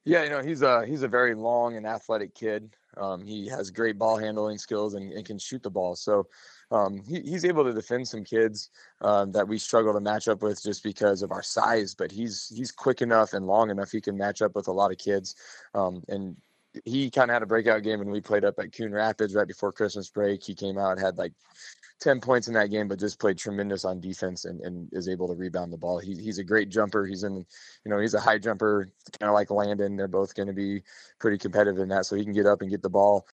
Yeah, he's a very long and athletic kid. He has great ball handling skills and can shoot the ball. So he's able to defend some kids that we struggle to match up with just because of our size. But he's quick enough and long enough he can match up with a lot of kids. And he kind of had a breakout game when we played up at Coon Rapids right before Christmas break. He came out, had like 10 points in that game, but just played tremendous on defense and is able to rebound the ball. He's a great jumper. He's a high jumper, kind of like Landon. They're both going to be pretty competitive in that. So he can get up and get the ball